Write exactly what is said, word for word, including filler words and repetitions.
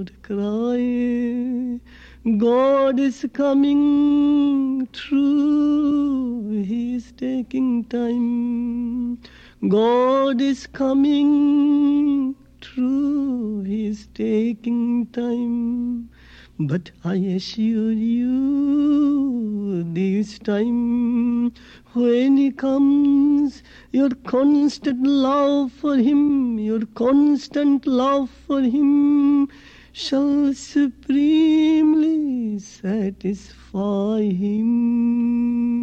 not cry. God is coming true, He is taking time. God is coming true, He is taking time. But I assure you, this time when He comes, your constant love for Him, your constant love for Him shall supremely satisfy Him.